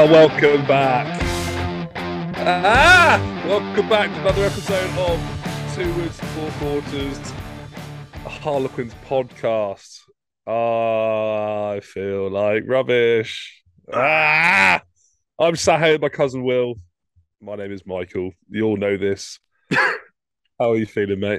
Welcome back. Welcome back to another episode of Two Words, Four Quarters, a Harlequins podcast. I feel like rubbish. I'm sat here with my cousin Will. My name is Michael. You all know this. How are you feeling, mate?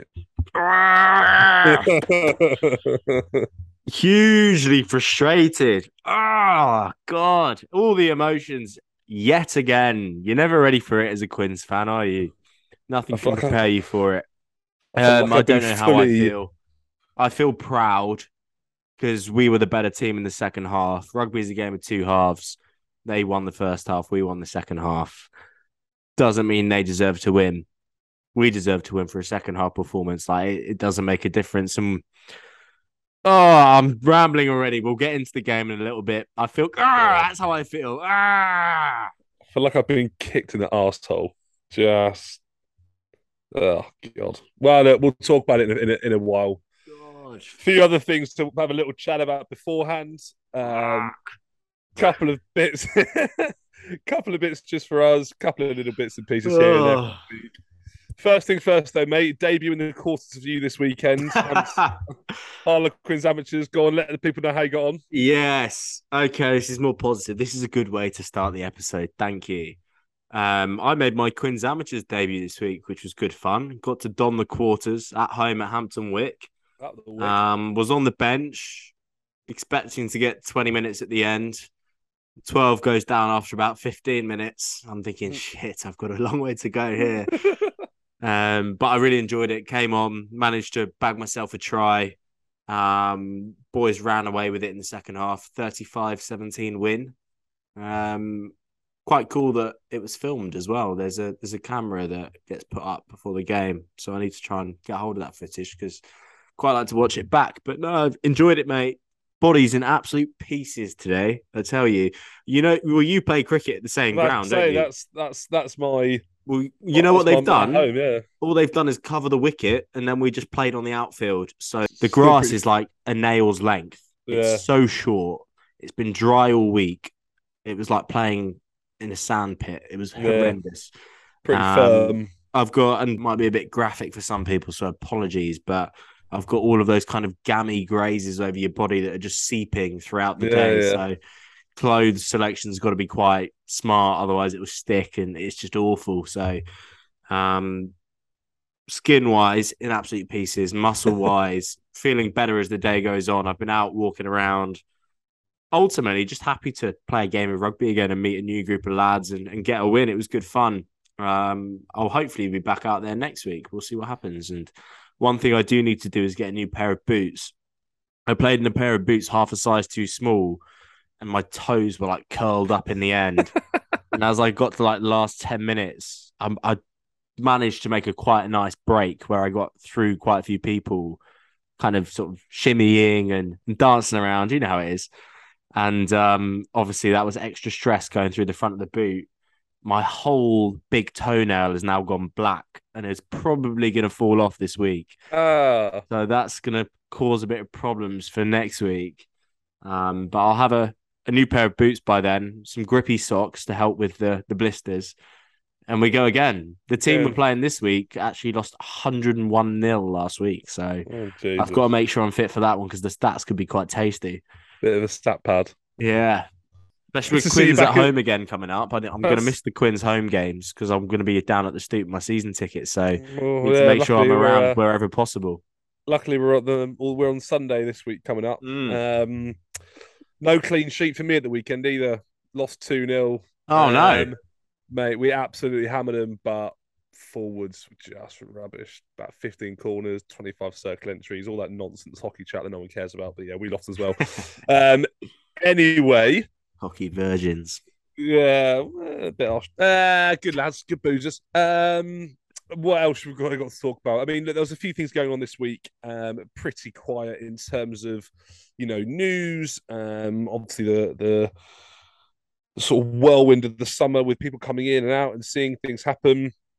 Hugely frustrated. Oh, God. All the emotions yet again. You're never ready for it as a Quins fan, are you? Nothing can prepare you for it. I don't know how I feel. I feel proud because we were the better team in the second half. Rugby is a game of two halves. They won the first half. We won the second half. Doesn't mean they deserve to win. We deserve to win for a second half performance. Like, it doesn't make a difference. And I'm rambling already. We'll get into the game in a little bit. I feel that's how I feel. I feel like I've been kicked in the arsehole. Just oh God. Well, look, we'll talk about it in a while. A few other things to have a little chat about beforehand. Couple of bits, couple of bits just for us. Couple of little bits and pieces here and there. First thing first, though, mate. Debut in the Quarters View this weekend. Harlequins amateurs. Go on, let the people know how you got on. Yes. Okay, this is more positive. This is a good way to start the episode. Thank you. I made my Quins amateurs debut this week, which was good fun. Got to don the quarters at home at Hampton Wick. Was on the bench, expecting to get 20 minutes at the end. 12 goes down after about 15 minutes. I'm thinking, shit, I've got a long way to go here. But I really enjoyed it. Came on, managed to bag myself a try. Boys ran away with it in the second half. 35-17 win. Quite cool that it was filmed as well. There's a camera that gets put up before the game. So I need to try and get hold of that footage because quite like to watch it back. But no, I've enjoyed it, mate. Body's in absolute pieces today, I tell you. You know, well, you play cricket at the same ground, don't you? That's my... Well, you know what they've done? Home, yeah. All they've done is cover the wicket, and then we just played on the outfield. So the grass is like a nail's length. It's so short. It's been dry all week. It was like playing in a sand pit. It was horrendous. Pretty firm. I've got, and might be a bit graphic for some people, so apologies, but I've got all of those kind of gammy grazes over your body that are just seeping throughout the day. Yeah. So clothes selection's got to be quite smart, otherwise it will stick and it's just awful. So skin-wise, in absolute pieces, muscle-wise, feeling better as the day goes on. I've been out walking around. Ultimately, just happy to play a game of rugby again and meet a new group of lads and get a win. It was good fun. I'll hopefully be back out there next week. We'll see what happens. And one thing I do need to do is get a new pair of boots. I played in a pair of boots half a size too small, and my toes were like curled up in the end. And as I got to like the last 10 minutes, I managed to make quite a nice break where I got through quite a few people, kind of sort of shimmying and dancing around. You know how it is. And obviously that was extra stress going through the front of the boot. My whole big toenail has now gone black and is probably going to fall off this week. So that's going to cause a bit of problems for next week. But I'll have a new pair of boots by then, some grippy socks to help with the blisters. And we go again. The team we're playing this week actually lost 101-0 last week. So I've got to make sure I'm fit for that one because the stats could be quite tasty. Bit of a stat pad. Yeah. Especially with Quins at home again coming up. I'm going to miss the Quins home games because I'm going to be down at the Stoop with my season ticket. So need to make sure I'm around wherever possible. Luckily, we're on Sunday this week coming up. No clean sheet for me at the weekend either. Lost 2-0. Oh, no. Mate, we absolutely hammered them, but forwards were just rubbish. About 15 corners, 25 circle entries, all that nonsense hockey chat that no one cares about. But yeah, we lost as well. Anyway... Hockey virgins. Yeah, a bit off. Good lads, good boozers. What else we've got to talk about? I mean, there was a few things going on this week. Pretty quiet in terms of, news. Obviously, the sort of whirlwind of the summer with people coming in and out and seeing things happen.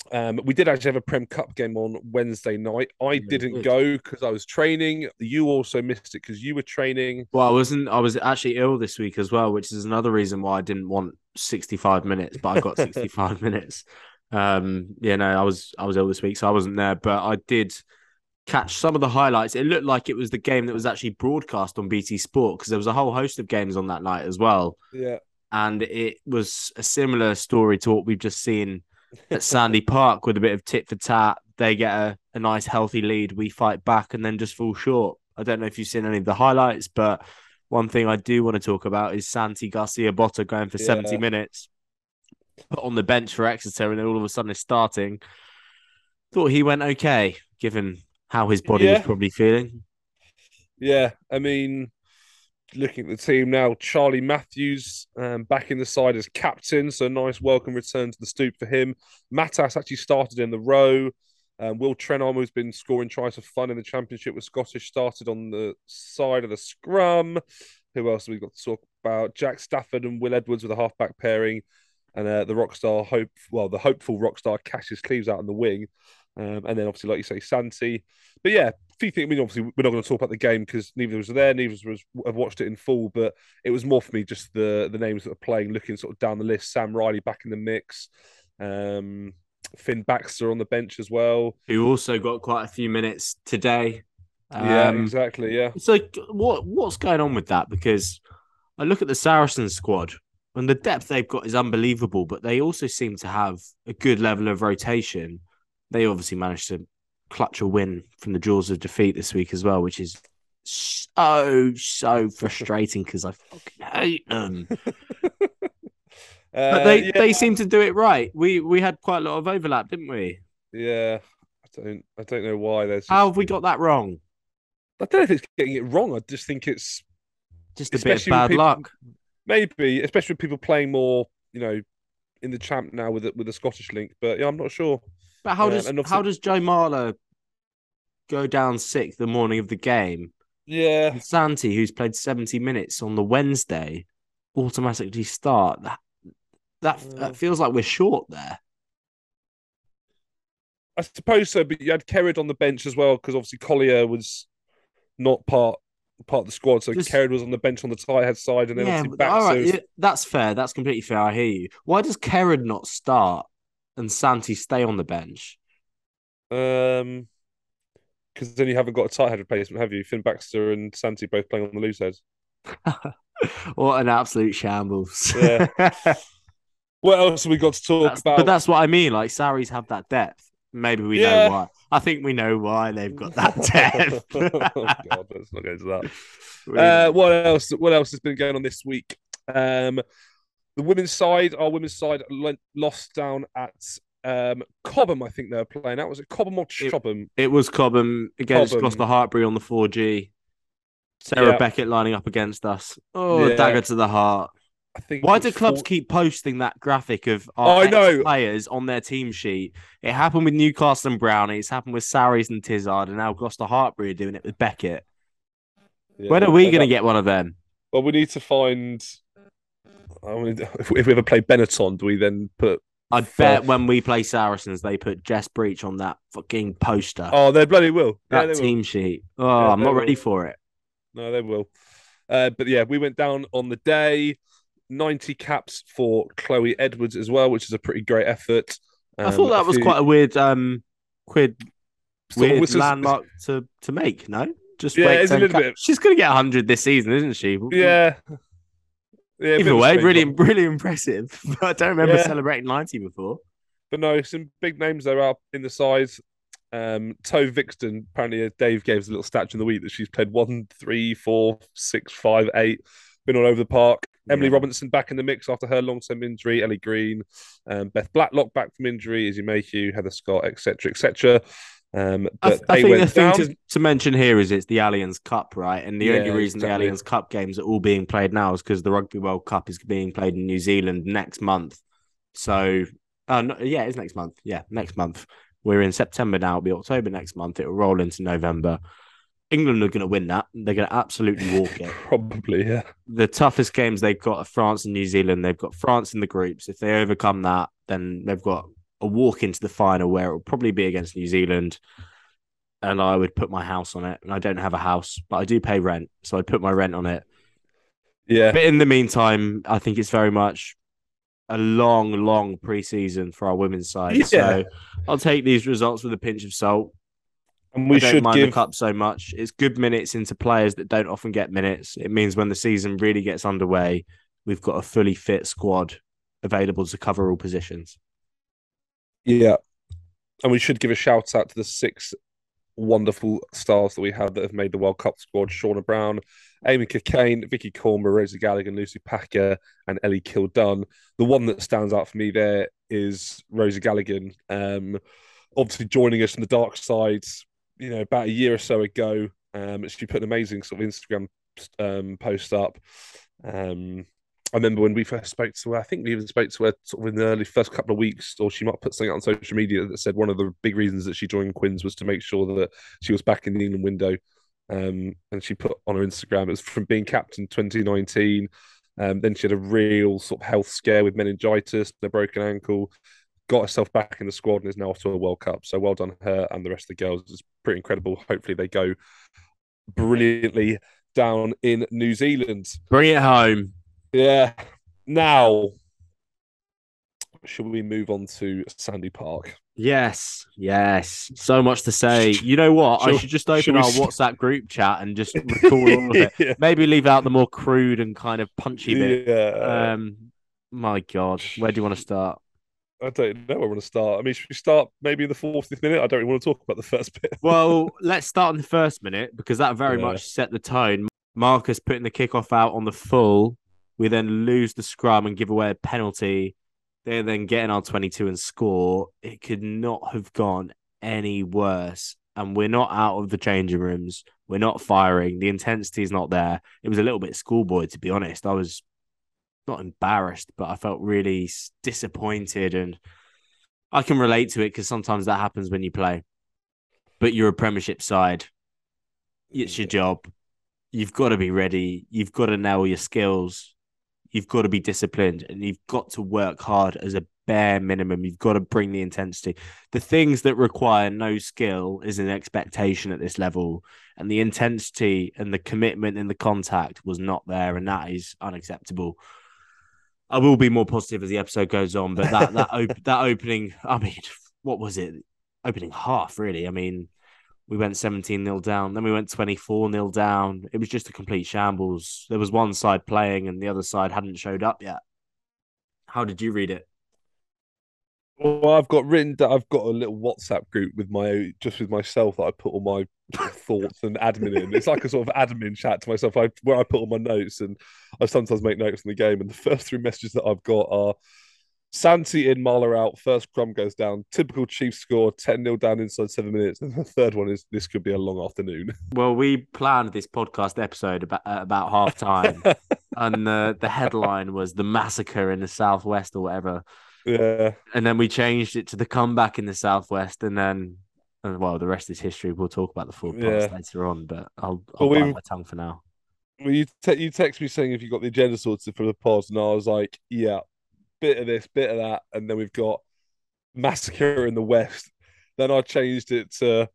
We did actually have a Prem Cup game on Wednesday night. I Yeah, didn't good. go because I was training. You also missed it because you were training. Well, I wasn't. I was actually ill this week as well, which is another reason why I didn't want 65 minutes, but I got 65 minutes. No, I was ill this week, so I wasn't there, but I did catch some of the highlights. It looked like it was the game that was actually broadcast on BT Sport because there was a whole host of games on that night as well. Yeah. And it was a similar story to what we've just seen at Sandy Park with a bit of tit for tat. They get a nice healthy lead, we fight back and then just fall short. I don't know if you've seen any of the highlights, but one thing I do want to talk about is Santi Garcia Botta going for 70 Yeah. minutes, put on the bench for Exeter, and then all of a sudden is starting. Thought he went okay, given how his body was Yeah. probably feeling. Yeah. I mean, looking at the team now, Charlie Matthews back in the side as captain. So nice welcome return to the stoop for him. Matas actually started in the row. Will Trenholm, who's been scoring tries for fun in the championship with Scottish, started on the side of the scrum. Who else have we got to talk about? Jack Stafford and Will Edwards with a halfback pairing. And the the hopeful Rockstar Cassius Cleves out on the wing. And then obviously, like you say, Santi. But yeah, few things. I mean, obviously, we're not going to talk about the game because neither was there, neither was have watched it in full. But it was more for me just the names that are playing, looking sort of down the list. Sam Riley back in the mix, Finn Baxter on the bench as well. Who also got quite a few minutes today. Yeah, exactly. Yeah, So what's going on with that? Because I look at the Saracens squad and the depth they've got is unbelievable, but they also seem to have a good level of rotation. They obviously managed to clutch a win from the jaws of defeat this week as well, which is so frustrating because I fucking hate them. But they seem to do it right. We had quite a lot of overlap, didn't we? Yeah, I don't know why. How have we got that wrong? I don't know if it's getting it wrong. I just think it's Just a bit of bad luck. Maybe, especially with people playing more, in the champ now with the Scottish link. But yeah, I'm not sure. But how does Joe Marler go down sick the morning of the game? Yeah, And Santi, who's played 70 minutes on the Wednesday, automatically start. That feels like we're short there. I suppose so. But you had Kerrod on the bench as well because obviously Collier was not part of the squad, so Kerrod was on the bench on the tight head side, and then obviously Baxter. All right, yeah, that's fair. That's completely fair. I hear you. Why does Kerrod not start and Santi stay on the bench? Because then you haven't got a tight head replacement, have you? Finn Baxter and Santi both playing on the loose heads. What an absolute shambles. Yeah. What else have we got to talk about? But that's what I mean. Like, Saris have that depth. Maybe we know why. I think we know why they've got that depth. Oh God, let's not go into that. What else? What else has been going on this week? The women's side, our women's side lost down at Cobham. I think they were playing out. Was it Cobham or Chobham? It was Cobham against Gloucester Hartpury on the 4G. Sarah Beckett lining up against us. Oh, dagger to the heart. Why do clubs keep posting that graphic of our players on their team sheet? It happened with Newcastle and Brownie. It's happened with Saris and Tizard, and now Gloucester Hartpury are doing it with Beckett. Yeah, when are we going to get one of them? Well, we need to find. If we ever play Benetton, do we then put? I'd bet when we play Saracens, they put Jess Breach on that fucking poster. Oh, they bloody will. That team sheet. Oh, I'm not ready for it. No, they will. But yeah, we went down on the day. 90 caps for Chloe Edwards as well, which is a pretty great effort. I thought that was quite a weird landmark to make. No, just it's a little bit. She's going to get 100 this season, isn't she? Yeah. Either way, really impressive. But I don't remember celebrating 90 before. But no, some big names there are in the side. Tove Vixton, apparently Dave gave us a little stat in the week that she's played 1, 3, 4, 6, 5, 8. Been all over the park. Emily Robinson back in the mix after her long-term injury. Ellie Green, Beth Blacklock back from injury. Izzy Mayhew, Heather Scott, etc., etc. I think the thing to mention here is it's the Allianz Cup, right? And the only reason the Allianz Cup games are all being played now is because the Rugby World Cup is being played in New Zealand next month. So, it's next month. Yeah, next month. We're in September now. It'll be October next month. It'll roll into November. England are going to win that. They're going to absolutely walk it. Probably, yeah. The toughest games they've got are France and New Zealand. They've got France in the groups. If they overcome that, then they've got a walk into the final where it will probably be against New Zealand, and I would put my house on it. And I don't have a house, but I do pay rent, so I'd put my rent on it. Yeah. But in the meantime, I think it's very much a long, long preseason for our women's side. Yeah. So I'll take these results with a pinch of salt. And we I don't should mind give the cup so much. It's good minutes into players that don't often get minutes. It means when the season really gets underway, we've got a fully fit squad available to cover all positions. Yeah. And we should give a shout out to the 6 wonderful stars that we have that have made the World Cup squad: Shauna Brown, Amy Cockayne, Vicky Cormer, Rosie Gallagher, Lucy Packer, and Ellie Kildunn. The one that stands out for me there is Rosie Gallagher. Obviously joining us from the dark side, about a year or so ago. She put an amazing sort of Instagram post up. I remember when we first spoke to her, I think we even spoke to her sort of in the early first couple of weeks, or she might put something out on social media that said one of the big reasons that she joined Quins was to make sure that she was back in the England window. And she put on her Instagram, it was from being captain 2019. Then she had a real sort of health scare with meningitis and a broken ankle, got herself back in the squad and is now off to a World Cup. So well done her and the rest of the girls. It's pretty incredible. Hopefully they go brilliantly down in New Zealand. Bring it home. Yeah. Now, should we move on to Sandy Park? Yes. So much to say. You know what? I should just open our WhatsApp group chat and just record all of it. Yeah. Maybe leave out the more crude and kind of punchy bit. Yeah. My God, where do you want to start? I don't know where I want to start. I mean, should we start maybe in the 40th minute? I don't really want to talk about the first bit. Well, let's start in the first minute because that very much set the tone. Marcus putting the kickoff out on the full. We then lose the scrum and give away a penalty. They then get in our 22 and score. It could not have gone any worse. And we're not out of the changing rooms. We're not firing. The intensity is not there. It was a little bit schoolboy, to be honest. I was not embarrassed, but I felt really disappointed. And I can relate to it because sometimes that happens when you play. But you're a Premiership side. It's your job. You've got to be ready. You've got to nail your skills. You've got to be disciplined and you've got to work hard as a bare minimum. You've got to bring the intensity. The things that require no skill is an expectation at this level. And the intensity and the commitment and the contact was not there. And that is unacceptable. I will be more positive as the episode goes on, but that opening, I mean, what was it? Opening half, really. I mean, we went 17-0 down. Then we went 24-0 down. It was just a complete shambles. There was one side playing and the other side hadn't showed up yet. How did you read it? Well, I've got a little WhatsApp group with myself that I put all my thoughts and admin in. It's like a sort of admin chat to myself where I put all my notes, and I sometimes make notes in the game. And the first 3 messages that I've got are Santi in, Marler out, first scrum goes down, typical Chiefs score, 10-0 down inside 7 minutes. And the third one is, this could be a long afternoon. Well, we planned this podcast episode about half time, and the headline was the massacre in the Southwest or whatever. Yeah. And then we changed it to the comeback in the Southwest, and the rest is history. We'll talk about the full parts later on, but I'll bite my tongue for now. Well, you text me saying if you got the agenda sorted for the pod, and I was like, yeah, bit of this, bit of that, and then we've got massacre in the West. Then I changed it to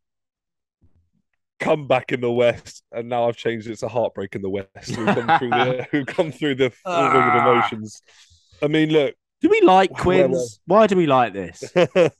comeback in the West, and now I've changed it to heartbreak in the West. We've come through the full ring of emotions. I mean, look. Do we like Quins? Why do we like this? You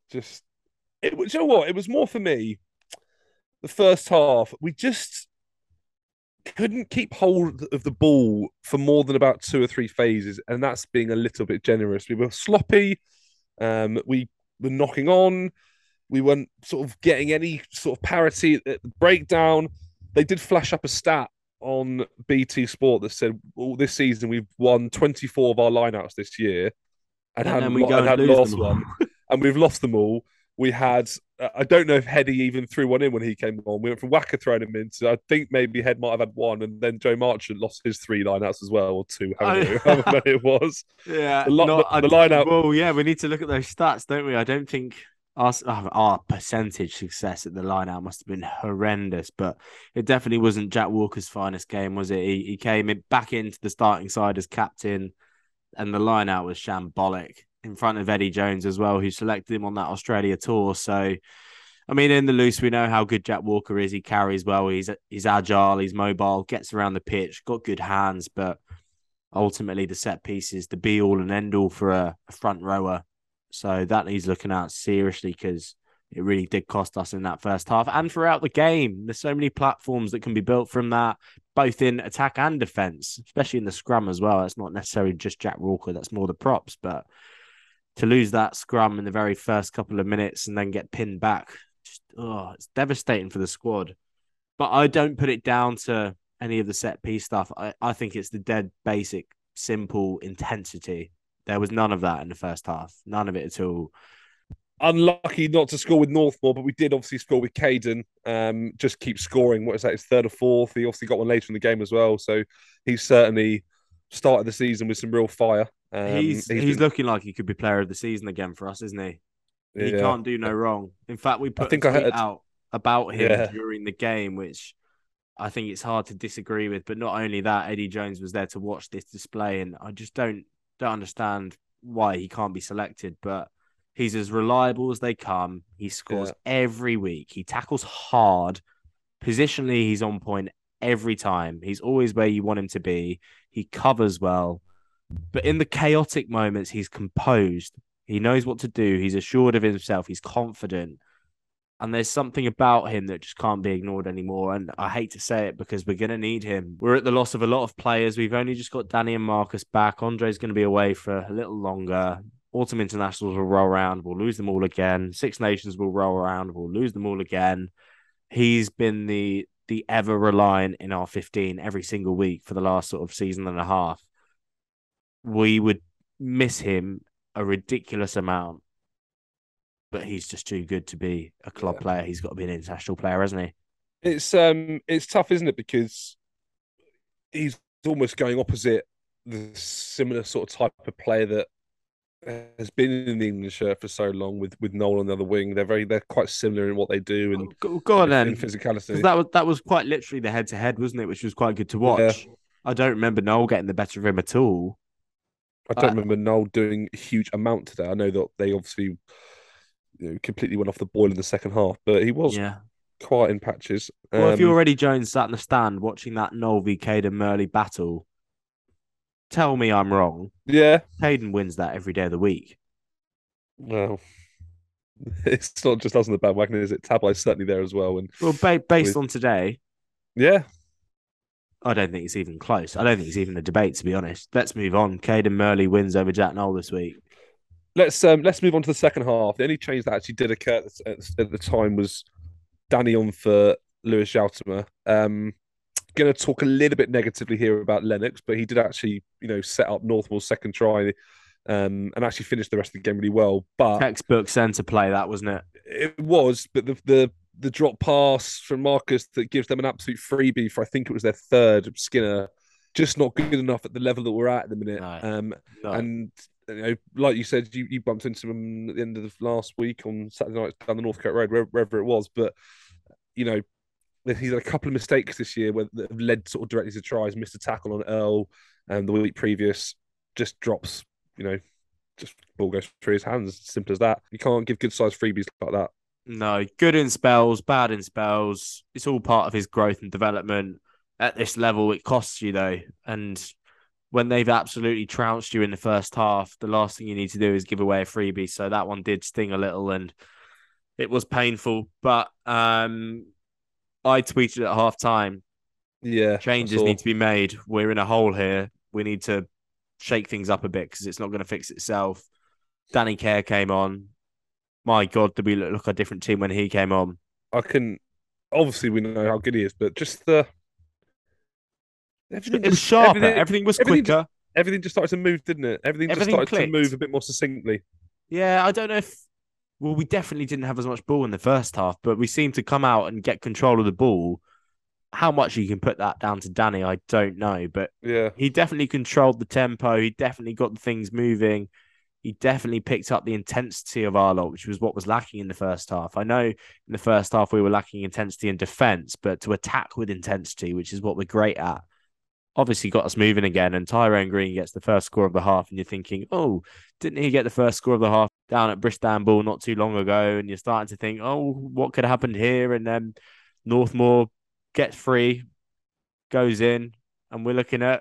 know what? It was more for me. The first half, we just couldn't keep hold of the ball for more than about 2 or 3 phases, and that's being a little bit generous. We were sloppy. We were knocking on. We weren't sort of getting any sort of parity at the breakdown. They did flash up a stat on BT Sport that said, this season we've won 24 of our lineouts this year and hadn't lost one. And we've lost them all. We had, I don't know if Heady even threw one in when he came on. We went from Wacker throwing him in to, I think maybe Head might have had one, and then Joe Marchant lost his 3 lineouts as well, or 2, however many it was. Yeah. The lineout. Well, yeah, we need to look at those stats, don't we? I don't think our percentage success at the line-out must have been horrendous, but it definitely wasn't Jack Walker's finest game, was it? He came back into the starting side as captain, and the line-out was shambolic. in front of Eddie Jones as well, who selected him on that Australia tour. So, I mean, in the loose, we know how good Jack Walker is. He carries well. He's agile. He's mobile. Gets around the pitch. Got good hands. But ultimately, the set piece is the be all and end all for a front rower. So that he's looking at seriously, because it really did cost us in that first half and throughout the game. There's so many platforms that can be built from that, both in attack and defense, especially in the scrum as well. It's not necessarily just Jack Walker. That's more the props. But to lose that scrum in the very first couple of minutes and then get pinned back, it's devastating for the squad. But I don't put it down to any of the set piece stuff. I think it's the dead basic, simple intensity. There was none of that in the first half. None of it at all. Unlucky not to score with Northmore, but we did obviously score with Caden. Just keep scoring. What is that? His third or fourth. He obviously got one later in the game as well. So he's certainly started the season with some real fire. He's looking like he could be player of the season again for us, isn't he? He can't do no wrong. In fact, we put a tweet out about him during the game, which I think it's hard to disagree with. But not only that, Eddie Jones was there to watch this display, and I just don't understand why he can't be selected. But he's as reliable as they come. He scores every week. He tackles hard. Positionally, he's on point every time. He's always where you want him to be. He covers well. But in the chaotic moments, he's composed. He knows what to do. He's assured of himself. He's confident. And there's something about him that just can't be ignored anymore. And I hate to say it because we're going to need him. We're at the loss of a lot of players. We've only just got Danny and Marcus back. Andre's going to be away for a little longer. Autumn internationals will roll around. We'll lose them all again. Six Nations will roll around. We'll lose them all again. He's been the ever reliant in our 15 every single week for the last sort of season and a half. We would miss him a ridiculous amount, but he's just too good to be a club player. He's got to be an international player, hasn't he? It's tough, isn't it? Because he's almost going opposite the similar sort of type of player that has been in the England shirt for so long with Noel on the other wing. They're quite similar in what they do and go on then. In physicality. That was quite literally the head to head, wasn't it? Which was quite good to watch. Yeah. I don't remember Noel getting the better of him at all. I don't remember Noel doing a huge amount today. I know that they obviously completely went off the boil in the second half, but he was quite in patches. Well, if you're already Jones sat in the stand watching that Noel v Caden Murley battle, tell me I'm wrong. Yeah. Caden wins that every day of the week. Well, it's not just us on the bandwagon, is it? Tabloid's certainly there as well. And based on today, yeah, I don't think it's even close. I don't think it's even a debate, to be honest. Let's move on. Caden Murley wins over Jack Noel this week. Let's move on to the second half. The only change that actually did occur at the time was Danny on for Lewis Joutimer. Going to talk a little bit negatively here about Lennox, but he did actually, set up Northmore's second try and actually finished the rest of the game really well. But textbook centre play, that wasn't it? It was, but the drop pass from Marcus that gives them an absolute freebie for, I think it was their third, Skinner, just not good enough at the level that we're at the minute. No. And like you said, you bumped into him at the end of the last week on Saturday night down the Northcote Road, wherever it was. But he's had a couple of mistakes this year that have led sort of directly to tries. Missed a tackle on Earl, and the week previous just drops. Just ball goes through his hands. Simple as that. You can't give good sized freebies like that. No, good in spells, bad in spells. It's all part of his growth and development. At this level, it costs you, though. And when they've absolutely trounced you in the first half, the last thing you need to do is give away a freebie. So that one did sting a little and it was painful. But I tweeted at half-time, changes need to be made. We're in a hole here. We need to shake things up a bit because it's not going to fix itself. Danny Kerr came on. My God, did we look a different team when he came on? Obviously, we know how good he is, but just it was sharper. Everything was quicker. Everything just started to move, didn't it? Everything just started to move a bit more succinctly. Yeah, I don't know if... Well, we definitely didn't have as much ball in the first half, but we seemed to come out and get control of the ball. How much you can put that down to Danny, I don't know, but he definitely controlled the tempo. He definitely got the things moving. He definitely picked up the intensity of our lot, which was what was lacking in the first half. I know in the first half we were lacking intensity in defence, but to attack with intensity, which is what we're great at, obviously got us moving again. And Tyrone Green gets the first score of the half, and you're thinking, oh, didn't he get the first score of the half down at Bristol not too long ago? And you're starting to think, oh, what could have happened here? And then Northmoor gets free, goes in, and we're looking at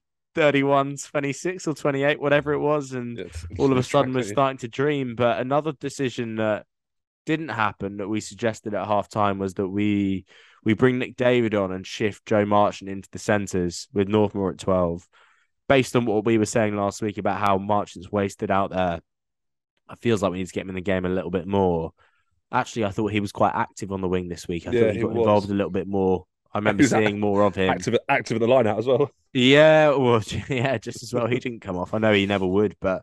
31, 26 or 28, whatever it was. And all of a sudden we're starting to dream. But another decision that didn't happen that we suggested at half time was that we bring Nick David on and shift Joe Marchant into the centres with Northmoor at 12. Based on what we were saying last week about how Marchant's wasted out there, it feels like we need to get him in the game a little bit more. Actually, I thought he was quite active on the wing this week. I thought he got involved a little bit more. I remember seeing more of him. Active in the line out as well. Yeah, well, yeah, just as well. He didn't come off. I know he never would, but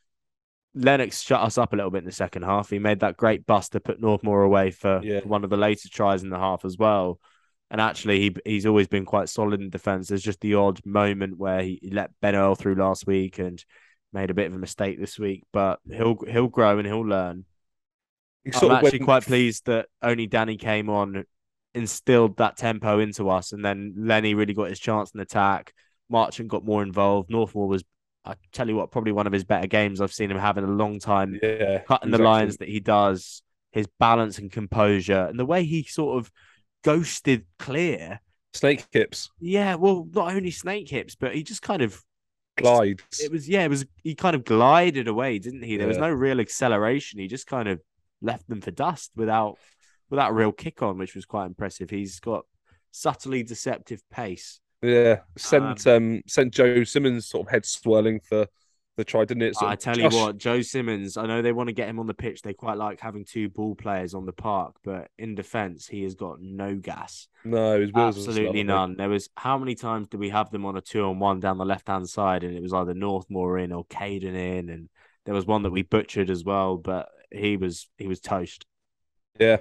Lennox shut us up a little bit in the second half. He made that great bust to put Northmoor away for one of the later tries in the half as well. And actually, he's always been quite solid in defence. There's just the odd moment where he let Ben Earl through last week and made a bit of a mistake this week. But he'll grow and he'll learn. I'm actually quite pleased that only Danny came on, instilled that tempo into us, and then Lenny really got his chance in attack. Marchant got more involved. Northmoor was, I tell you what, probably one of his better games I've seen him have in a long time. Yeah, cutting the lines that he does, his balance and composure, and the way he sort of ghosted clear. Snake hips. Yeah, well, not only snake hips, but he just kind of glides. He kind of glided away, didn't he? There was no real acceleration. He just kind of left them for dust without a real kick on, which was quite impressive. He's got subtly deceptive pace. Yeah, sent Joe Simmons sort of head swirling for the try, didn't it? I tell you what, Joe Simmons, I know they want to get him on the pitch. They quite like having two ball players on the park, but in defence, he has got no gas. No, his absolutely none. There was, how many times did we have them on a 2-on-1 down the left-hand side, and it was either Northmoor in or Caden in, and there was one that we butchered as well, but he was toast. Yeah.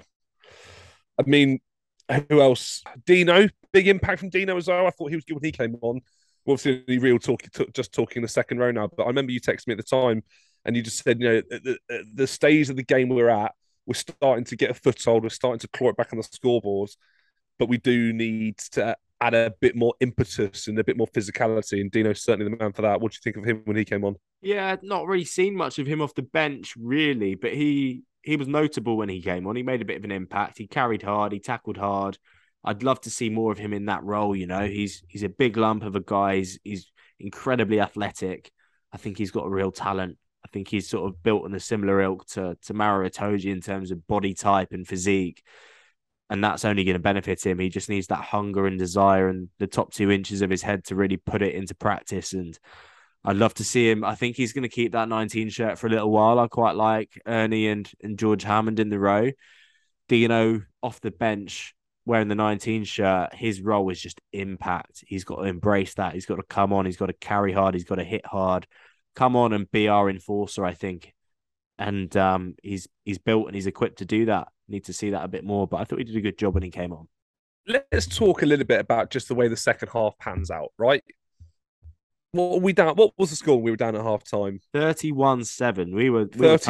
I mean, who else? Dino, big impact from Dino as well. I thought he was good when he came on. Obviously, real just talking the second row now. But I remember you texted me at the time, and you just said, you know, the stage of the game we're at, we're starting to get a foothold. We're starting to claw it back on the scoreboards, but we do need to add a bit more impetus and a bit more physicality. And Dino's certainly the man for that. What do you think of him when he came on? Yeah, I'd not really seen much of him off the bench, really, but he was notable when he came on. He made a bit of an impact. He carried hard. He tackled hard. I'd love to see more of him in that role. You know, he's a big lump of a guy. He's incredibly athletic. I think he's got a real talent. I think he's sort of built in a similar ilk to Maro Itoje in terms of body type and physique. And that's only going to benefit him. He just needs that hunger and desire and the top 2 inches of his head to really put it into practice. And I'd love to see him. I think he's going to keep that 19 shirt for a little while. I quite like Ernie and George Hammond in the row. Dino off the bench wearing the 19 shirt, his role is just impact. He's got to embrace that. He's got to come on. He's got to carry hard. He's got to hit hard. Come on and be our enforcer, I think. And he's built and he's equipped to do that. Need to see that a bit more, but I thought he did a good job when he came on. Let's talk a little bit about just the way the second half pans out, right? What were we down? What was the score when we were down at half time? 31-7. We were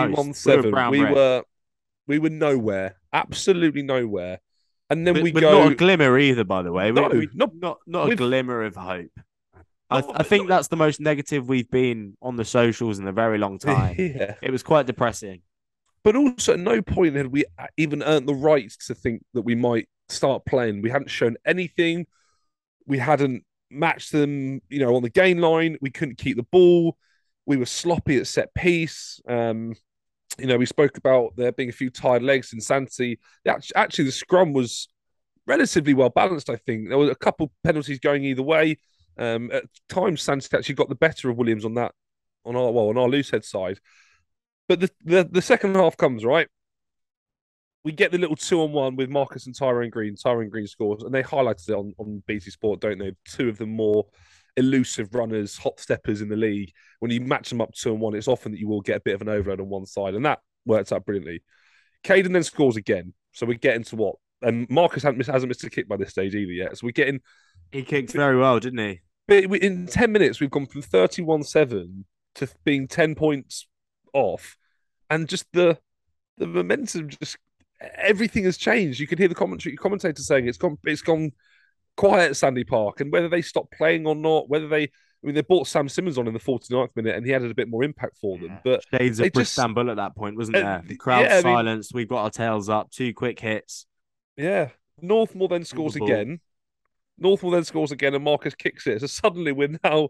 31-7. We were nowhere. Absolutely nowhere. And then but not a glimmer either, by the way. Not a glimmer of hope. I think that's the most negative we've been on the socials in a very long time. Yeah. It was quite depressing. But also, at no point had we even earned the right to think that we might start playing. We hadn't shown anything. We hadn't matched them, you know, on the gain line. We couldn't keep the ball. We were sloppy at set piece. You know, we spoke about there being a few tired legs in Santi. Actually, the scrum was relatively well balanced, I think. There were a couple penalties going either way. At times, Santi actually got the better of Williams on our loose head side. But the second half comes, right? We get the little 2-on-1 with Marcus and Tyrone Green. Tyrone Green scores, and they highlighted it on BT Sport, don't they? Two of the more elusive runners, hot steppers in the league. When you match them up 2-on-1, it's often that you will get a bit of an overload on one side, and that works out brilliantly. Caden then scores again, so we're getting to what? And Marcus hasn't missed a kick by this stage either yet. So we're getting. He kicked very well, didn't he? But in 10 minutes, we've gone from 31-7 to being 10 points off, and just the momentum, just everything has changed. You could hear the commentator saying it's gone quiet at Sandy Park, and whether they stop playing or not, they brought Sam Simmons on in the 49th minute, and he added a bit more impact for them. Yeah. But Shades they of just, Istanbul at that point, wasn't there? The crowd yeah, I mean, silenced. We've got our tails up. 2 quick hits. yeah. Northmore then All the scores ball. again. Northmore then scores again, and Marcus kicks it. So suddenly we're now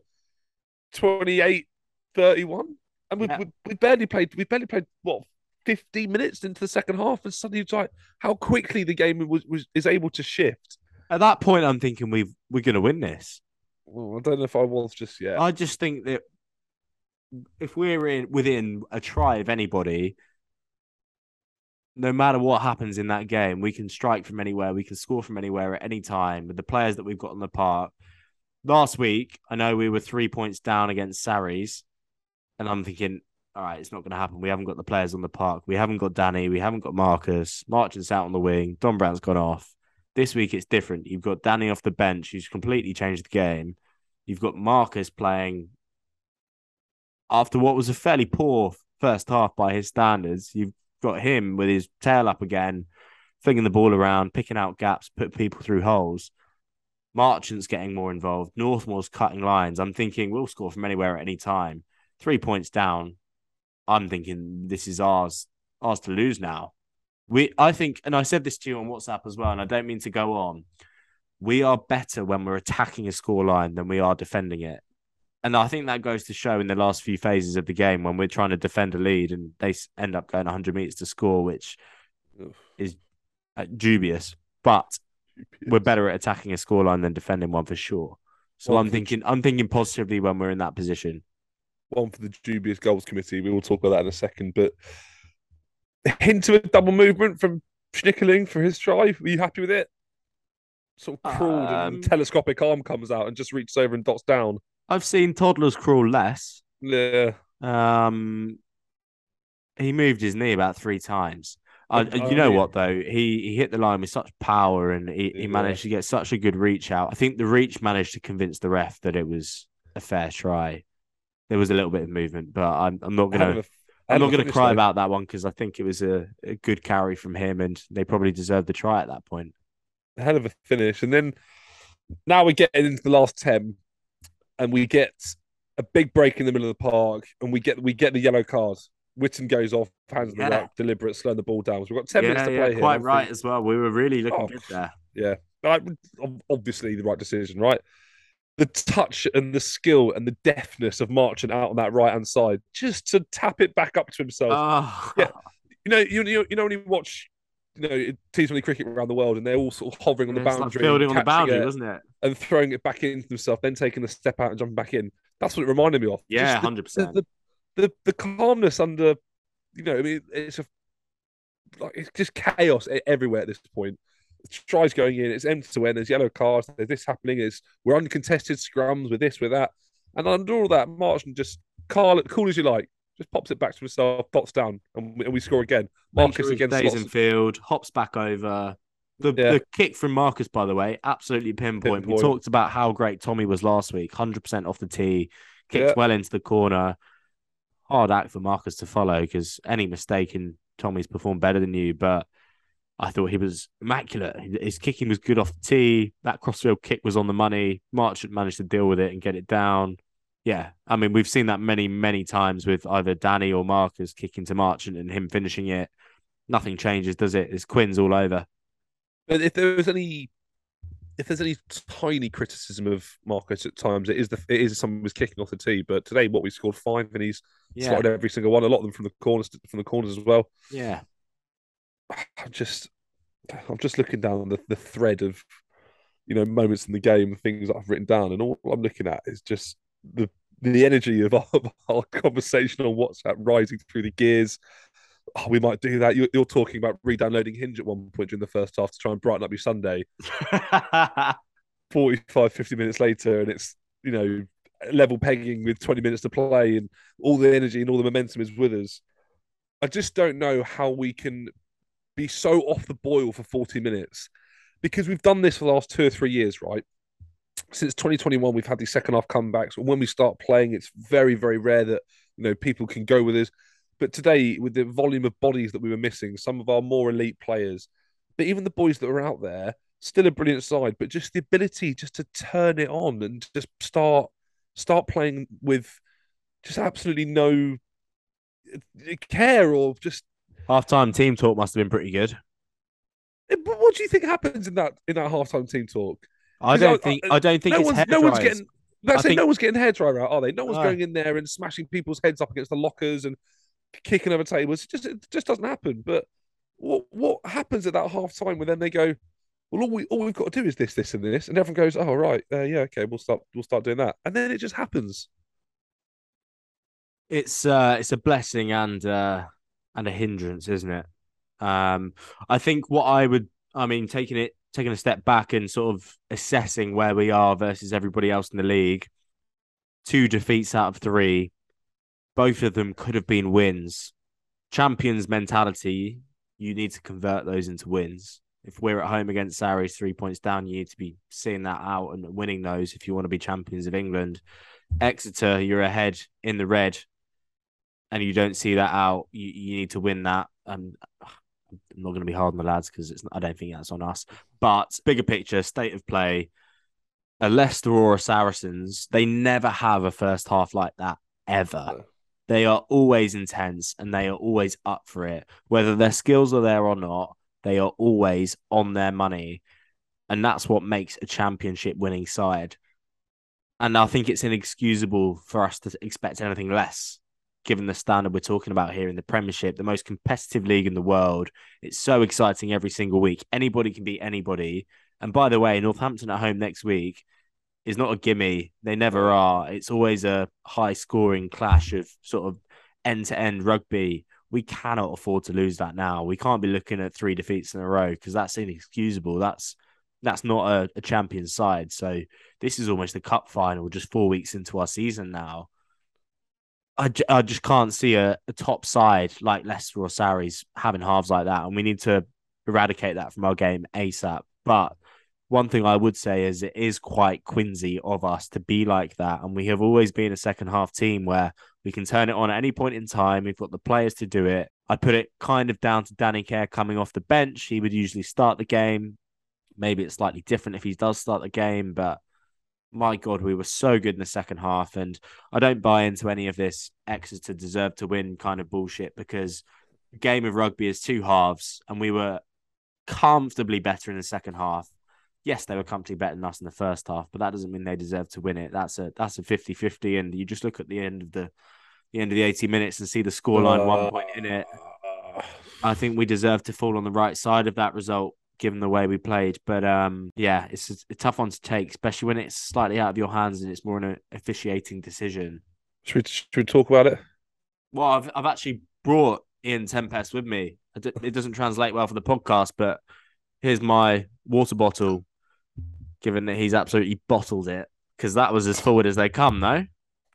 28-31, and Yeah. we barely played. We barely played what 15 minutes into the second half, and suddenly it's like how quickly the game is able to shift. At that point, I'm thinking we're going to win this. Well, I don't know if I was just yet. I just think that if we're within a try of anybody, no matter what happens in that game, we can strike from anywhere, we can score from anywhere at any time with the players that we've got on the park. Last week, I know we were 3 points down against Sarries, and I'm thinking, all right, it's not going to happen. We haven't got the players on the park. We haven't got Danny. We haven't got Marcus. Marchant's out on the wing. Don Brown's gone off. This week, it's different. You've got Danny off the bench, who's completely changed the game. You've got Marcus playing after what was a fairly poor first half by his standards. You've got him with his tail up again, flinging the ball around, picking out gaps, put people through holes. Marchant's getting more involved. Northmore's cutting lines. I'm thinking we'll score from anywhere at any time. 3 points down. I'm thinking this is ours to lose now. I think, and I said this to you on WhatsApp as well, and I don't mean to go on. We are better when we're attacking a scoreline than we are defending it. And I think that goes to show in the last few phases of the game when we're trying to defend a lead and they end up going 100 meters to score, which is dubious. But we're better at attacking a scoreline than defending one for sure. So I'm thinking positively when we're in that position. One for the dubious goals committee. We will talk about that in a second. But a hint of a double movement from Schnickerling for his try. Were you happy with it? Sort of crawled and telescopic arm comes out and just reaches over and dots down. I've seen toddlers crawl less. Yeah. He moved his knee about 3 times. You know what though? He hit the line with such power and he managed to get such a good reach out. I think the reach managed to convince the ref that it was a fair try. There was a little bit of movement, but I'm not gonna cry about that one because I think it was a good carry from him and they probably deserved the try at that point. A hell of a finish, and then now we're getting into the last 10, and we get a big break in the middle of the park, and we get the yellow card. Witten goes off, hands on the rack, deliberate, slowing the ball down. So we've got 10 minutes to play here. Quite right as well. We were really looking good there. Yeah, obviously the right decision, right? The touch and the skill and the deftness of Marchant out on that right hand side, just to tap it back up to himself. Oh. Yeah, you know when you watch, T20 cricket around the world, and they're all sort of hovering on the boundary, like fielding on the boundary, wasn't it? And throwing it back into themselves, then taking the step out and jumping back in. That's what it reminded me of. Yeah, 100%. The calmness under, it's just chaos everywhere at this point. Tries going in, it's empty to end. There's yellow cards. There's this happening. We're uncontested scrums with this, with that, and under all that, Marchant just cool as you like, just pops it back to himself, dots down, and we score again. Marcus against stays in field, hops back over. The kick from Marcus, by the way, absolutely pinpoint. We talked about how great Tommy was last week, 100% off the tee, kicked well into the corner. Hard act for Marcus to follow because any mistake in Tommy's performed better than you, but I thought he was immaculate. His kicking was good off the tee. That crossfield kick was on the money. Marchant managed to deal with it and get it down. Yeah, I mean, we've seen that many, many times with either Danny or Marcus kicking to Marchant and him finishing it. Nothing changes, does it? It's Quinn's all over. But if there's any tiny criticism of Marcus at times, it is someone who's kicking off the tee. But today, we scored 5, and he's slotted every single one. A lot of them from the corners as well. Yeah. I'm just looking down the thread of moments in the game, things that I've written down, and all I'm looking at is just the energy of our conversation on WhatsApp rising through the gears. Oh, we might do that. You're talking about re-downloading Hinge at one point during the first half to try and brighten up your Sunday. 45, 50 minutes later, and it's level pegging with 20 minutes to play, and all the energy and all the momentum is with us. I just don't know how we can be so off the boil for 40 minutes, because we've done this for the last 2 or 3 years, right? Since 2021, we've had these second half comebacks. When we start playing, it's very, very rare that people can go with us. But today, with the volume of bodies that we were missing, some of our more elite players, but even the boys that were out there, still a brilliant side, but just the ability just to turn it on and just start playing with just absolutely no care or just. Half-time team talk must have been pretty good. But what do you think happens in that halftime team talk? I Because don't think I don't think no it's one's hair no one's dryers. getting. That's I it. think No one's getting hair dryer out, are they? No one's no. going in there and smashing people's heads up against the lockers and kicking over tables. It just doesn't happen. But what happens at that half time when then they go, well, all we've got to do is this, and this, and everyone goes, oh right, yeah, okay, we'll start doing that, and then it just happens. It's a blessing and a hindrance, isn't it? I think what I mean, taking a step back and sort of assessing where we are versus everybody else in the league. 2 defeats out of 3, both of them could have been wins. Champions mentality, you need to convert those into wins. If we're at home against Sarries 3 points down, you need to be seeing that out and winning those if you want to be champions of England. Exeter, you're ahead in the red and you don't see that out. You need to win that. I'm not going to be hard on the lads because I don't think that's on us. But bigger picture, state of play, a Leicester or a Saracens, they never have a first half like that ever. They are always intense and they are always up for it. Whether their skills are there or not, they are always on their money. And that's what makes a championship winning side. And I think it's inexcusable for us to expect anything less, given the standard we're talking about here in the Premiership, the most competitive league in the world. It's so exciting every single week. Anybody can beat anybody. And by the way, Northampton at home next week is not a gimme. They never are. It's always a high scoring clash of sort of end to end rugby. We cannot afford to lose that now. We can't be looking at 3 defeats in a row because that's inexcusable. That's not a champion side. So this is almost a cup final just 4 weeks into our season now. I just can't see a top side like Leicester or Sarries having halves like that. And we need to eradicate that from our game ASAP. But one thing I would say is it is quite Quincy of us to be like that. And we have always been a second half team where we can turn it on at any point in time. We've got the players to do it. I put it kind of down to Danny Care coming off the bench. He would usually start the game. Maybe it's slightly different if he does start the game, but my God, we were so good in the second half. And I don't buy into any of this Exeter deserve to win kind of bullshit because the game of rugby is 2 halves and we were comfortably better in the second half. Yes, they were comfortably better than us in the first half, but that doesn't mean they deserve to win it. That's a 50-50. And you just look at the end of the 80 minutes and see the scoreline 1 point in it. I think we deserve to fall on the right side of that result, given the way we played. But yeah, it's a tough one to take, especially when it's slightly out of your hands and it's more an officiating decision. Should we talk about it? Well, I've actually brought Ian Tempest with me. It doesn't translate well for the podcast, but here's my water bottle, given that he's absolutely bottled it, because that was as forward as they come, no?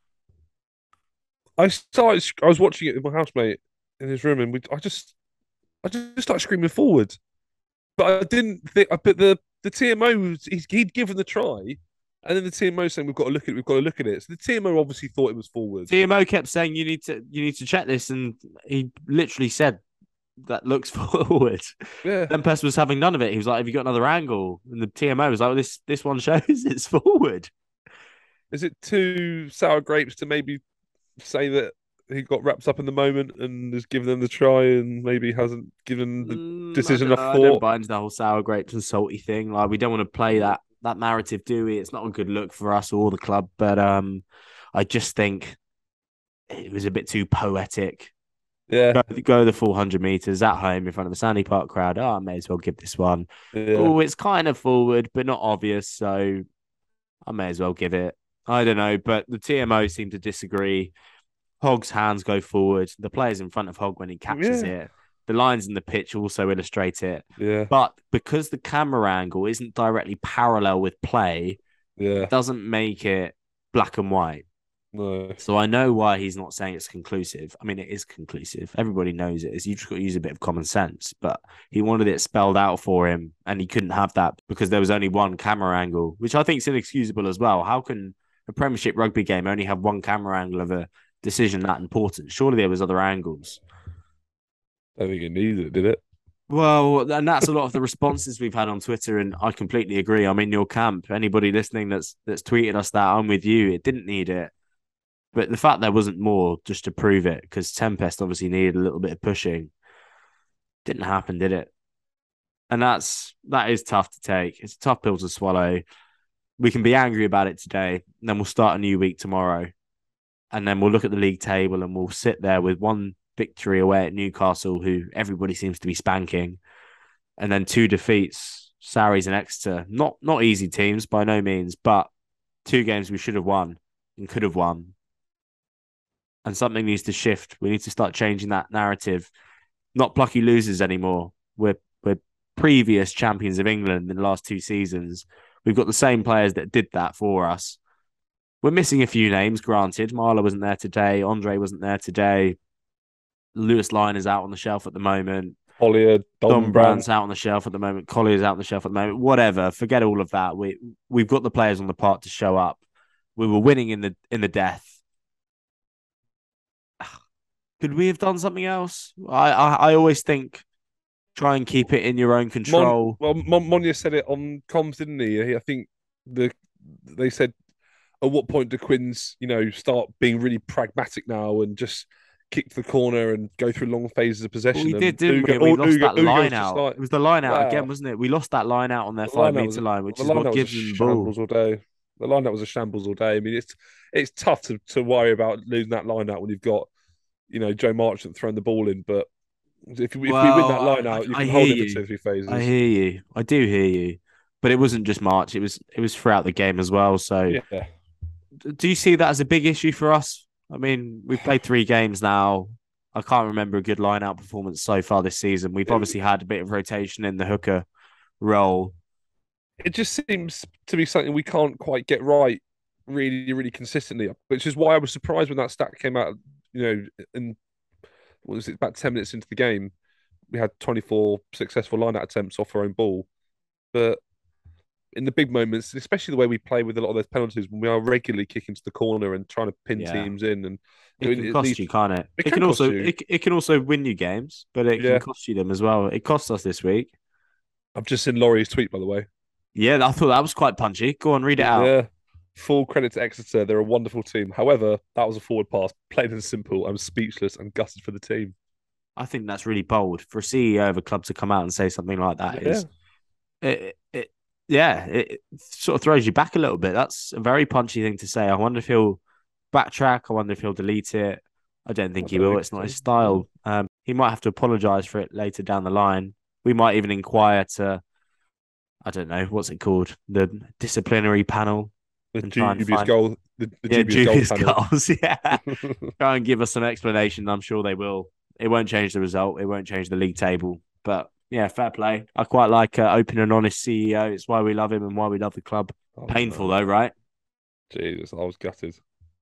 I was watching it with my housemate in his room, and I just started screaming forward. But I didn't think. But the TMO he'd given the try, and then the TMO saying we've got to look at it. So the TMO obviously thought it was forward. TMO kept saying you need to check this, and he literally said that looks forward. Yeah. Tempest was having none of it. He was like, "Have you got another angle?" And the TMO was like, well, "This one shows it's forward." Is it too sour grapes to maybe say that he got wrapped up in the moment and has given them the try and maybe hasn't given the decision enough thought? I don't buy into the whole sour grapes and salty thing. Like, we don't want to play that narrative, do we? It's not a good look for us or the club. But I just think it was a bit too poetic. Yeah. Go the full 100 meters at home in front of the Sandy Park crowd. Oh, I may as well give this one. Yeah. Oh, it's kind of forward, but not obvious. So I may as well give it. I don't know. But the TMO seem to disagree. Hogg's hands go forward. The players in front of Hogg when he catches it. The lines in the pitch also illustrate it. Yeah. But because the camera angle isn't directly parallel with play, it doesn't make it black and white. No. So I know why he's not saying it's conclusive. I mean, it is conclusive. Everybody knows it is. You just got to use a bit of common sense. But he wanted it spelled out for him, and he couldn't have that because there was only one camera angle, which I think is inexcusable as well. How can a Premiership rugby game only have one camera angle of a decision that important? Surely there was other angles. I don't think it needed it, did it? Well, and that's a lot of the responses we've had on Twitter, and I completely agree. I'm in your camp. Anybody listening that's tweeted us that, I'm with you. It didn't need it. But the fact there wasn't more just to prove it, because Tempest obviously needed a little bit of pushing, didn't happen, did it? And that is tough to take. It's a tough pill to swallow. We can be angry about it today, and then we'll start a new week tomorrow. And then we'll look at the league table and we'll sit there with one victory away at Newcastle, who everybody seems to be spanking, and then two defeats, Sarries and Exeter. Not easy teams by no means, but two games we should have won and could have won. And something needs to shift. We need to start changing that narrative. Not plucky losers anymore. We're previous champions of England in the last 2 seasons. We've got the same players that did that for us. We're missing a few names, granted. Marla wasn't there today. Andre wasn't there today. Lewis Lyon is out on the shelf at the moment. Collier, Don Brandt's out on the shelf at the moment. Collier's out on the shelf at the moment. Whatever. Forget all of that. We've got the players on the park to show up. We were winning in the death. Could we have done something else? I always think try and keep it in your own control. Monia said it on comms, didn't he? I think they said, at what point do Quins, start being really pragmatic now and just kick to the corner and go through long phases of possession? We did, didn't we? We lost that line out. It was the line out again, wasn't it? We lost that line out on their 5-meter line, which is what gives them the ball. All day. The line out was a shambles all day. I mean, it's tough to worry about losing that line out when you've got, Joe Marchant throwing the ball in. But if we win that line out, you can hold it for 2-3 phases. I hear you. I do hear you. But it wasn't just March. It was throughout the game as well. So, yeah. Do you see that as a big issue for us? I mean, we've played 3 games now. I can't remember a good line-out performance so far this season. We've obviously had a bit of rotation in the hooker role. It just seems to be something we can't quite get right really, really consistently, which is why I was surprised when that stat came out, and what was it, about 10 minutes into the game, we had 24 successful line-out attempts off our own ball. But in the big moments, especially the way we play with a lot of those penalties, when we are regularly kicking to the corner and trying to pin teams in, and it can cost you, can't it? It can also win you games, but it can cost you them as well. It cost us this week. I've just seen Laurie's tweet, by the way. Yeah, I thought that was quite punchy. Go on, read it out. Yeah, full credit to Exeter. They're a wonderful team. However, that was a forward pass, plain and simple. I'm speechless and gutted for the team. I think that's really bold for a CEO of a club to come out and say something like that. It sort of throws you back a little bit. That's a very punchy thing to say. I wonder if he'll backtrack. I wonder if he'll delete it. I don't think he will. It's not his style. He might have to apologise for it later down the line. We might even inquire to, I don't know, what's it called? The disciplinary panel. The dubious goal. The dubious goals. Yeah. Try and give us some explanation. I'm sure they will. It won't change the result. It won't change the league table. But yeah, fair play. I quite like open and honest CEO. It's why we love him and why we love the club. Painful though, right? Jesus, I was gutted.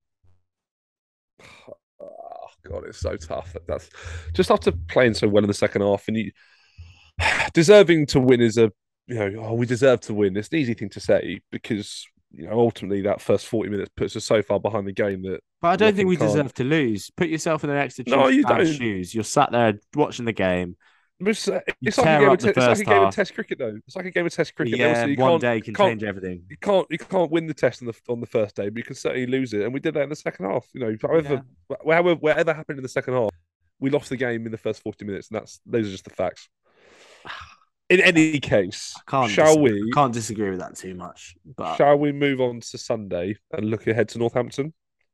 Oh God, it's so tough. That's just after playing so well in the second half, and you deserving to win is we deserve to win. It's an easy thing to say because ultimately that first 40 minutes puts us so far behind the game that. But I don't think we deserve to lose. Put yourself in an extra shoes. You're sat there watching the game. It's like a game of Test cricket, though. It's like a game of Test cricket. Yeah, one day can change everything. You can't win the test on the first day, but you can certainly lose it. And we did that in the second half. Whatever happened in the second half, we lost the game in the first 40 minutes, and those are just the facts. In any case, we can't disagree with that too much. But shall we move on to Sunday and look ahead to Northampton?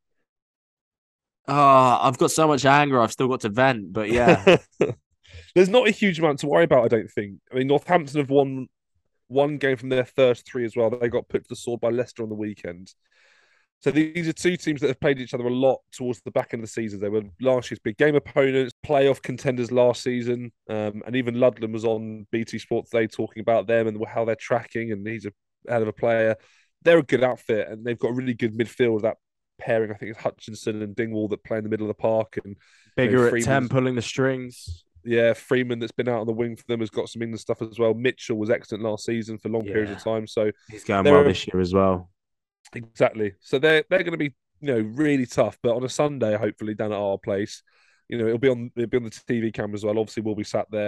I've got so much anger. I've still got to vent, but yeah. There's not a huge amount to worry about, I don't think. I mean, Northampton have won one game from their first 3 as well. They got put to the sword by Leicester on the weekend. So these are 2 teams that have played each other a lot towards the back end of the season. They were last year's big game opponents, playoff contenders last season. And even Ludlam was on BT Sport today talking about them and how they're tracking, and he's a hell of a player. They're a good outfit, and they've got a really good midfield. That pairing, I think, is Hutchinson and Dingwall that play in the middle of the park. And Bigger at 10, pulling the strings. Yeah, Freeman, that's been out on the wing for them, has got some England stuff as well. Mitchell was excellent last season for long periods of time. So he's going well this year as well. Exactly. So they're going to be really tough. But on a Sunday, hopefully down at our place, it'll be on the TV camera as well. Obviously, we'll be sat there.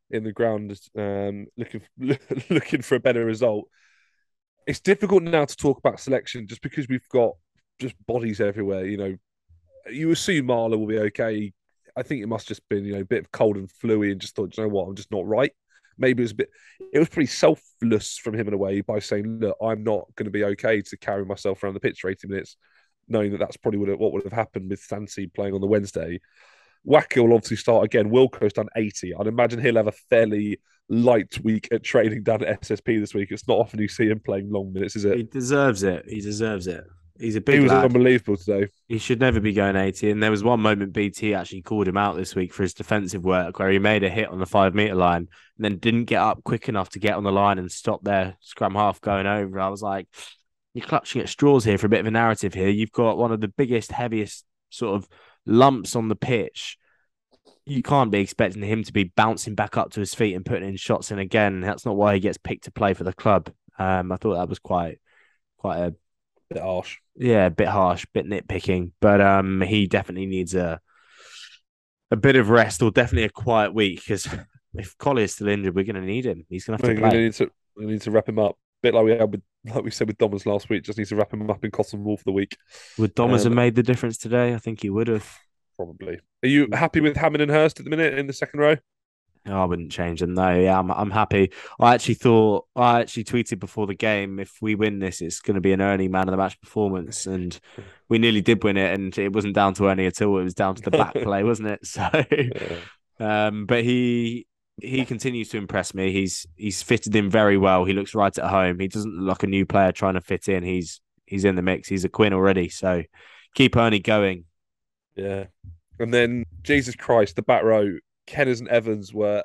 in the ground, looking looking for a better result. It's difficult now to talk about selection just because we've got just bodies everywhere. You assume Marla will be okay. I think it must just been a bit of cold and fluey, and just thought, you know what, I'm just not right. Maybe it was pretty selfless from him in a way by saying, look, I'm not going to be okay to carry myself around the pitch for 80 minutes, knowing that that's probably what would have happened with Santi playing on the Wednesday. Wacker will obviously start again. Wilco's done 80. I'd imagine he'll have a fairly light week at training down at SSP this week. It's not often you see him playing long minutes, is it? He deserves it. He deserves it. He's a big He was lad. unbelievable today. He should never be going 80. And there was one moment BT actually called him out this week for his defensive work where he made a hit on the 5 metre line and then didn't get up quick enough to get on the line and stop their scrum half going over. I was like, you're clutching at straws here for a bit of a narrative here. You've got one of the biggest, heaviest sort of lumps on the pitch. You can't be expecting him to be bouncing back up to his feet and putting in shots in again. That's not why he gets picked to play for the club. I thought that was quite a bit harsh. Yeah, a bit harsh, bit nitpicking. But he definitely needs a bit of rest or definitely a quiet week because if Collier is still injured, we're going to need him. He's going to have to play. We need to wrap him up. Bit like we said with Dommers last week, just need to wrap him up in cotton wool for the week. Would Dommers have made the difference today? I think he would have. Probably. Are you happy with Hammond and Hurst at the minute in the second row? I wouldn't change them. No, yeah, I'm happy. I actually tweeted before the game, if we win this, it's going to be an Ernie man of the match performance, and we nearly did win it, and it wasn't down to Ernie at all. It was down to the back play, wasn't it? So, but he continues to impress me. He's fitted in very well. He looks right at home. He doesn't look like a new player trying to fit in. He's in the mix. He's a Quinn already. So keep Ernie going. Yeah, and then Jesus Christ, the back row. Kenners and Evans were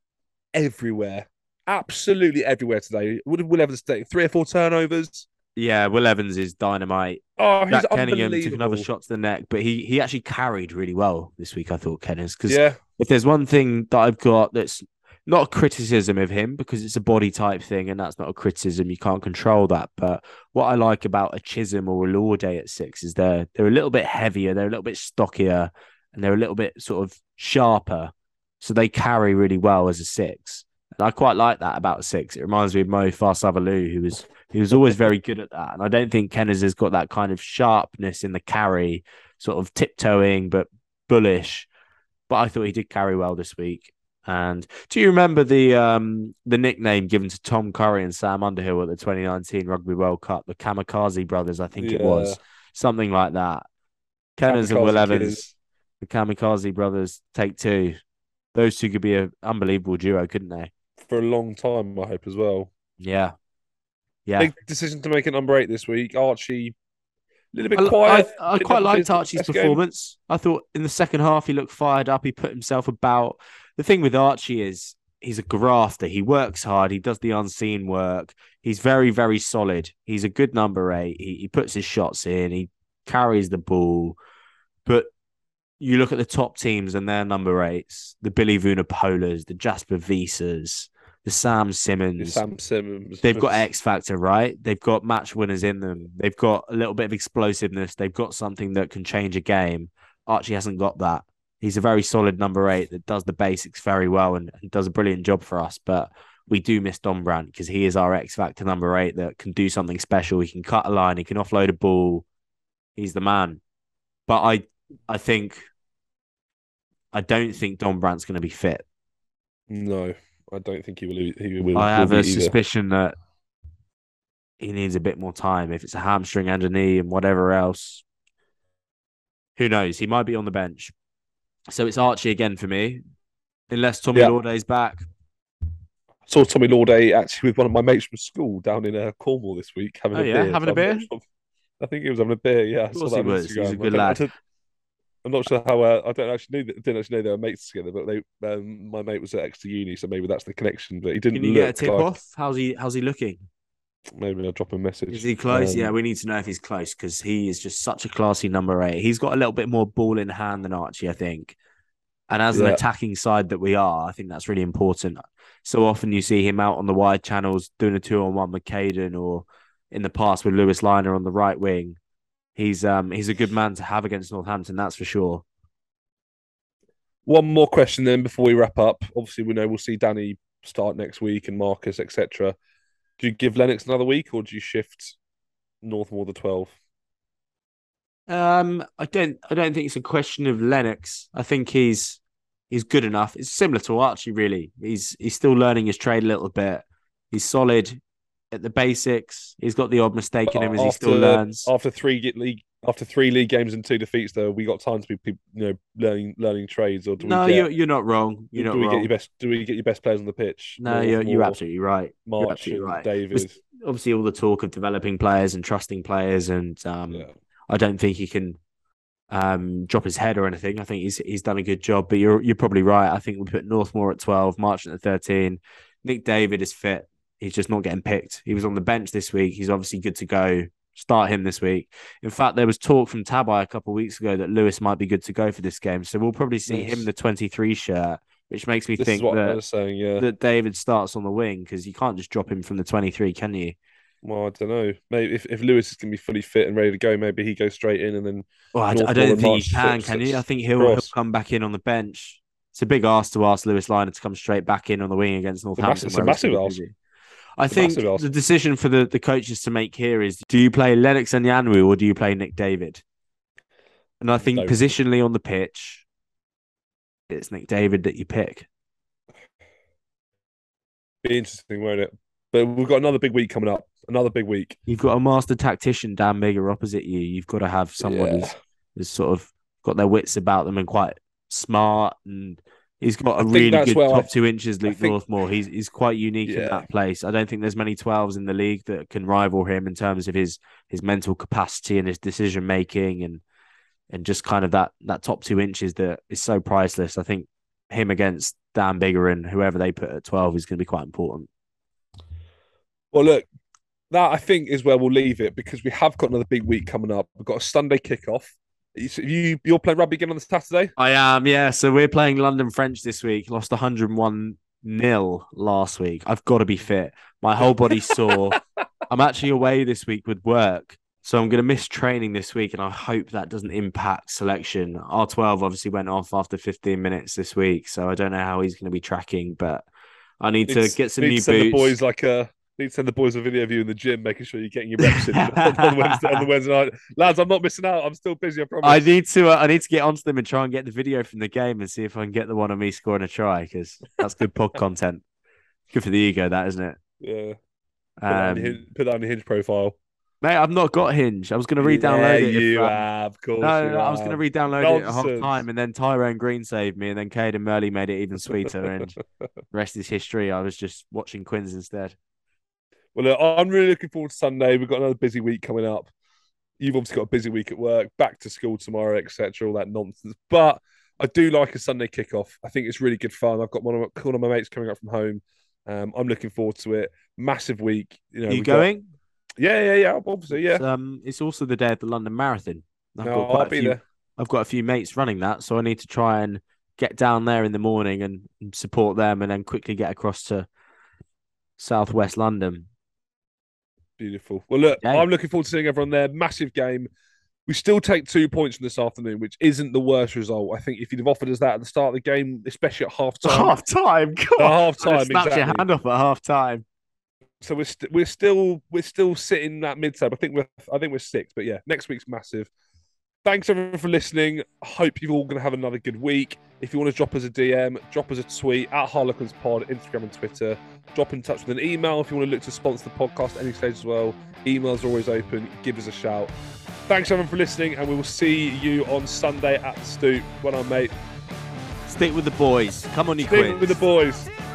everywhere, absolutely everywhere today. What did Will Evans take? 3 or 4 turnovers? Yeah, Will Evans is dynamite. Oh, he's Jack Kenningham took another shot to the neck, but he actually carried really well this week, I thought, Kenners. Because if there's one thing that I've got that's not a criticism of him, because it's a body type thing, and that's not a criticism, you can't control that. But what I like about a Chisholm or a Lorde at 6 is they're a little bit heavier, they're a little bit stockier, and they're a little bit sort of sharper. So they carry really well as a 6. And I quite like that about a 6. It reminds me of Mo Farsavalu, who was always very good at that. And I don't think Kenners has got that kind of sharpness in the carry, sort of tiptoeing but bullish. But I thought he did carry well this week. And do you remember the nickname given to Tom Curry and Sam Underhill at the 2019 Rugby World Cup, the Kamikaze Brothers, I think it was, something like that. Kenners and Will Evans, the Kamikaze Brothers, take 2. Those two could be an unbelievable duo, couldn't they? For a long time, I hope, as well. Yeah. Big decision to make at number 8 this week. Archie, a little bit quiet. I quite liked Archie's performance. I thought in the second half, he looked fired up. He put himself about. The thing with Archie is he's a grafter. He works hard. He does the unseen work. He's very, very solid. He's a good number 8. He puts his shots in. He carries the ball. But you look at the top teams and their number 8s, the Billy Vunipolas, the Jasper Visas, the Sam Simmons. They've got X factor, right? They've got match winners in them. They've got a little bit of explosiveness. They've got something that can change a game. Archie hasn't got that. He's a very solid number 8 that does the basics very well and does a brilliant job for us. But we do miss Dombrandt because he is our X factor number 8 that can do something special. He can cut a line. He can offload a ball. He's the man. But I don't think Dombrandt's going to be fit. No, I don't think he will. I have a suspicion that he needs a bit more time. If it's a hamstring and a knee and whatever else, who knows? He might be on the bench. So it's Archie again for me, unless Tommy Lorde's back. I saw Tommy Lorde actually with one of my mates from school down in Cornwall this week having a beer. Having a beer? I think he was having a beer. Yeah, of course he was. He's a good lad. I'm not sure how. I didn't actually know they were mates together, but my mate was at Exeter Uni, so maybe that's the connection. But he didn't. Can you get a tip off? How's he looking? Maybe I'll drop him a message. Is he close? Yeah, we need to know if he's close because he is just such a classy number 8. He's got a little bit more ball in hand than Archie, I think. And as an attacking side that we are, I think that's really important. So often you see him out on the wide channels doing a 2-on-1 with Caden, or in the past with Lewis Liner on the right wing. He's a good man to have against Northampton, that's for sure. One more question then before we wrap up. Obviously, we know we'll see Danny start next week and Marcus, etc. Do you give Lennox another week or do you shift Northmore the 12? I don't think it's a question of Lennox. I think he's good enough. It's similar to Archie, really. He's still learning his trade a little bit. He's solid at the basics. He's got the odd mistake in him as he still learns. After three league games and 2 defeats, though, we got time to be learning trades, or do we you're not wrong. You're not wrong. Do we get your best players on the pitch? No, you're absolutely right. March, you're absolutely right. David. Obviously, all the talk of developing players and trusting players, and I don't think he can drop his head or anything. I think he's done a good job. But you're probably right. I think we put Northmore at 12, Marchant at 13. Nick David is fit. He's just not getting picked. He was on the bench this week. He's obviously good to go. Start him this week. In fact, there was talk from Tabai a couple of weeks ago that Lewis might be good to go for this game. So we'll probably see him in the 23 shirt, which makes me think that David starts on the wing, because you can't just drop him from the 23, can you? Well, I don't know. Maybe if Lewis is going to be fully fit and ready to go, maybe he goes straight in and then. Well, I don't think he can you? I think he'll come back in on the bench. It's a big ask to ask Lewis Liner to come straight back in on the wing against Northampton. It's a massive ask. I think the decision for the coaches to make here is, do you play Lennox and Yanwu or do you play Nick David? And I think positionally on the pitch, it's Nick David that you pick. Be interesting, won't it? But we've got another big week coming up. Another big week. You've got a master tactician, Dan Bigger, opposite you. You've got to have someone who's sort of got their wits about them and quite smart, and he's got a really good top 2 inches, Luke Northmore. He's quite unique in that place. I don't think there's many 12s in the league that can rival him in terms of his mental capacity and his decision making and just kind of that top 2 inches that is so priceless. I think him against Dan Bigger and whoever they put at 12 is going to be quite important. Well, look, that I think is where we'll leave it, because we have got another big week coming up. We've got a Sunday kickoff. You're playing rugby again on the Saturday? I am, yeah. So we're playing London French this week. Lost 101-0 last week. I've got to be fit. My whole body's sore. I'm actually away this week with work, so I'm going to miss training this week, and I hope that doesn't impact selection. R12 obviously went off after 15 minutes this week, so I don't know how he's going to be tracking, but I need to get some new boots. Need to send the boys a video of you in the gym, making sure you're getting your reps in on the Wednesday night. Lads, I'm not missing out. I'm still busy, I promise. I need to get onto them and try and get the video from the game and see if I can get the one of me scoring a try, because that's good pod content. Good for the ego, that, isn't it? Yeah. Put that on your Hinge profile. Mate, I've not got Hinge. I was going to re-download it. You have, of course. No, I was going to re-download it at half time, and then Tyrone Green saved me, and then Caden Murley made it even sweeter, and the rest is history. I was just watching Quins instead. Well, look, I'm really looking forward to Sunday. We've got another busy week coming up. You've obviously got a busy week at work, back to school tomorrow, etc., all that nonsense. But I do like a Sunday kickoff. I think it's really good fun. I've got one of my mates coming up from home. I'm looking forward to it. Massive week. Are you going? Yeah. Obviously, yeah. It's also the day of the London Marathon. I'll be there. I've got a few mates running that, so I need to try and get down there in the morning and support them, and then quickly get across to Southwest London. Beautiful. Well, look, I'm looking forward to seeing everyone there. Massive game. We still take 2 points from this afternoon, which isn't the worst result. I think if you'd have offered us that at the start of the game, especially at half-time. Half-time? Half-time, exactly. Snap your hand off at half-time. So we're still sitting that mid-tab. I think we're 6, but yeah, next week's massive. Thanks everyone for listening. I hope you're all going to have another good week. If you want to drop us a DM, drop us a tweet at Harlequins Pod, Instagram and Twitter. Drop in touch with an email if you want to look to sponsor the podcast at any stage as well. Emails are always open. Give us a shout. Thanks everyone for listening, and we will see you on Sunday at the Stoop. Well done, mate. Stick with the boys. Come on, you Quins. Stick with the boys.